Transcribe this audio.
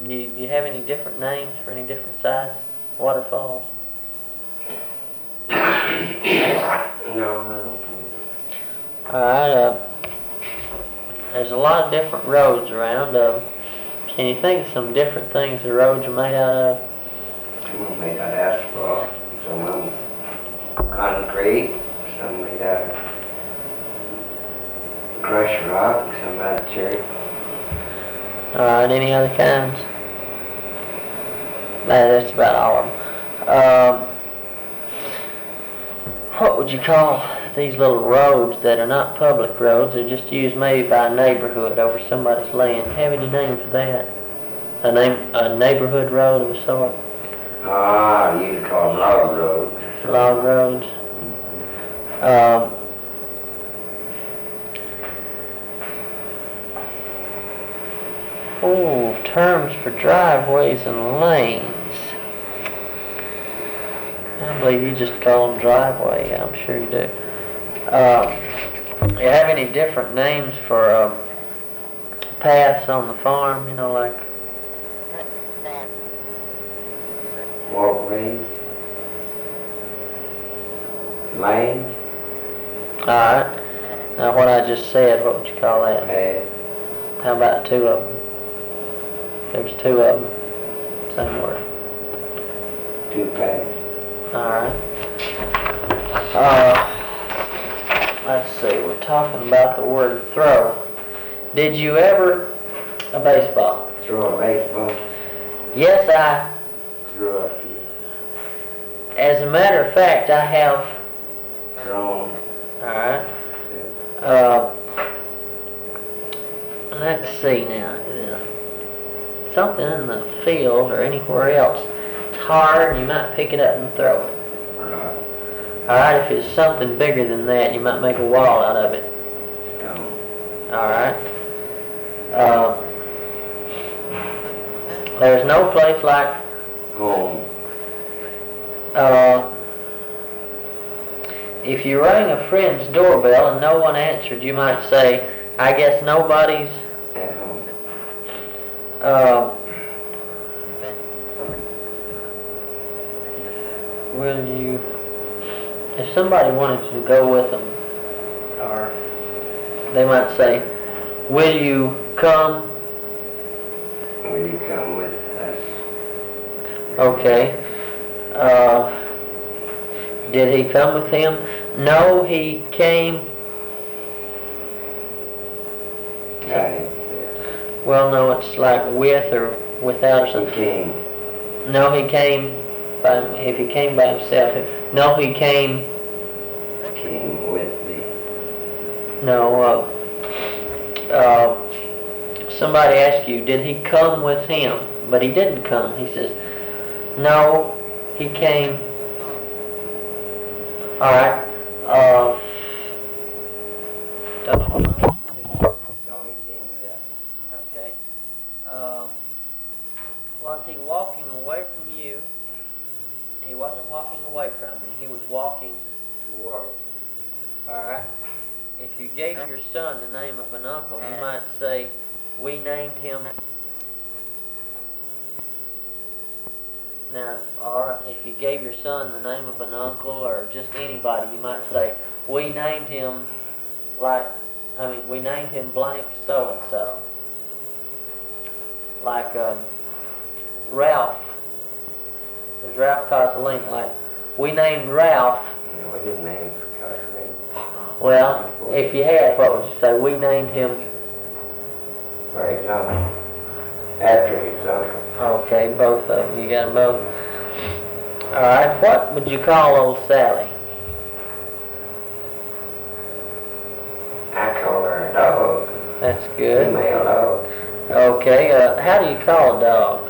Do you have any different names for any different size waterfalls? No, I don't. Alright, there's a lot of different roads around. Can you think of some different things the roads are made out of? Some of them made out of asphalt, some of them concrete, some made out of crushed rock, some out of cherry. Alright, any other kinds? That's about all of them. What would you call these little roads that are not public roads? They're just used maybe by a neighborhood over somebody's land. Have any name for that? A neighborhood road of a sort? You call them log roads. Log roads. Terms for driveways and lanes. I believe you just call them driveway. I'm sure you do. You have any different names for paths on the farm? You know, like Walkways. Lanes. Alright. Now what I just said, what would you call that? Paths. How about two of them? There's two of them. Same word. Two paths. Alright. Let's see, we're talking about the word throw. Did you ever... a baseball? Throw a baseball. Yes, I... Throw a few. As a matter of fact, I have... Thrown. Alright. Let's see now. Something in the field or anywhere else. It's hard, you might pick it up and throw it. Right. Alright, if it's something bigger than that, you might make a wall out of it. Stone. Alright. There's no place like... Home. If you rang a friend's doorbell and no one answered, you might say, I guess nobody's... At home. Will you... If somebody wanted to go with them, or they might say, will you come? Will you come with us? Okay. Did he come with him? No, he came... Well, no, it's like with or without or something. He came. No, he came by... If he came by himself. No, he came... Came with me. No, somebody asked you, did he come with him? But he didn't come. He says, no, he came... Alright, No, he came with us. okay. Was he walking away from you? He wasn't walking away from me. He was walking Toward. Alright. If you gave your son the name of an uncle, you might say, we named him... Now, alright, if you gave your son the name of an uncle or just anybody, you might say, we named him we named him blank so-and-so. Like, Ralph. There's Ralph Cossolini. Like, we named Ralph... No, we didn't name him for Well, if you had, what would you say? We named him... For his uncle. After his uncle. Okay, both of them. You got them both. Alright, what would you call old Sally? I call her a dog. That's good. Female dog. Okay, how do you call a dog?